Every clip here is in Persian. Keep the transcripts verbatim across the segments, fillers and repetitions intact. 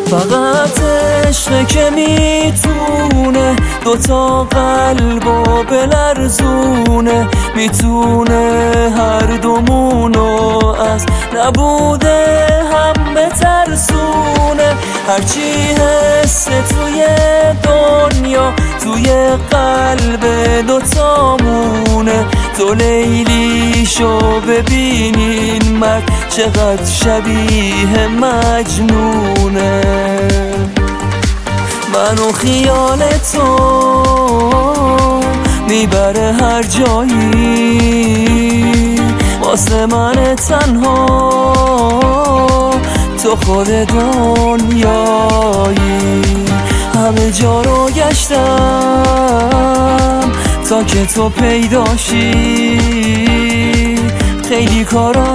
فقط عشق که میتونه دوتا قلبو بلرزونه، میتونه هر دومونو از نبوده هم بترسونه. هرچی حس توی دنیا توی قلب دوتامونه. تو لیلیشو ببینین مرد چقدر شبیه مجنونه. منو خیال تو میبره هر جایی، واسه من تنها تو خود دنیایی. همه جا رو گشتم تا که تو پیداشی، خیلی کارا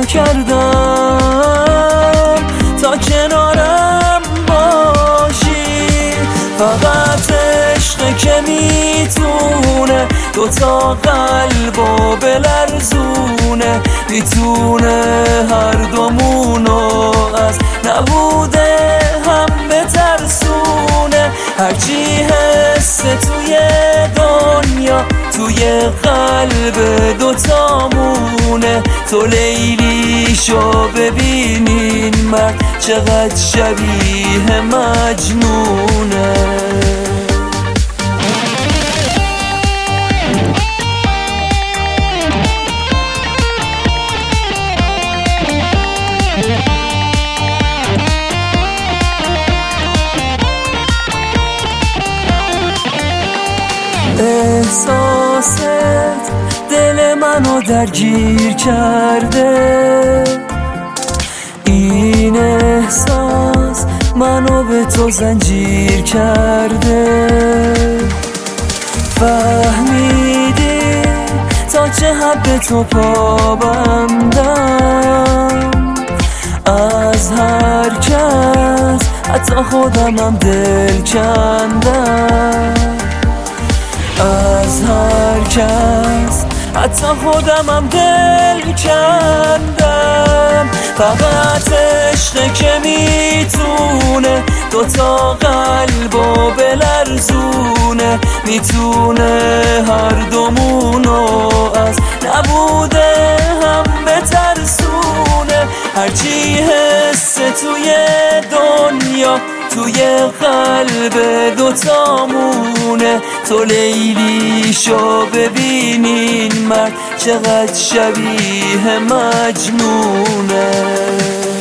کردم تا کنارم باشی. فقط عشق که میتونه دوتا قلبو بلرزونه، میتونه هر دومونو از نبوده هم بترسونه. هرچی حس توی دنیا توی قلب دوتامونه. تو لیلیشو ببینین مرد چقدر شبیه مجنونه. احساست دل منو درگیر کرده، این احساس منو به تو زنجیر کرده. فهمیدی تا چه حد به تو پابندم، از هر کس حتی خودمم دل کندم. از هر کس حتی خودمم دل کندم. فقط عشق که میتونه دوتا قلبو بلرزونه، میتونه هر دومونو از نبوده هم بترسونه. هرچی حس توی دنیا توی قلب دوتامونه. تو لیلیشو ببینین مرد چقدر شبیه مجنونه.